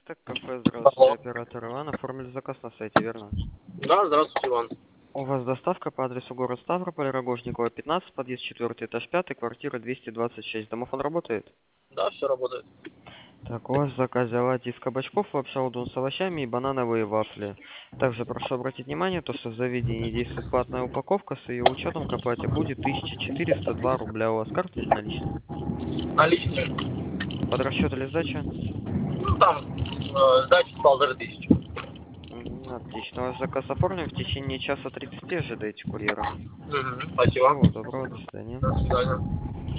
Так, кафе, здравствуйте, Алло. оператор Иван. Оформили заказ на сайте, верно? Да, здравствуйте, Иван. У вас доставка по адресу город Ставрополь, Рогожникова, 15, подъезд 4, этаж 5, квартира 226. Домофон работает? Да, все работает. Так, у вас в заказе оладьи из кабачков, лапша удон с овощами и банановые вафли. Также прошу обратить внимание, то, что в заведении действует платная упаковка, с ее учетом к оплате будет 1402 рубля. У вас карта или наличные? Наличные. Под расчет или сдача? Ну, там, сдача 1500. Отлично. Ваш заказ оформлен. В течение часа 30 ожидайте курьера. Спасибо. Всего доброго, до свидания. До свидания.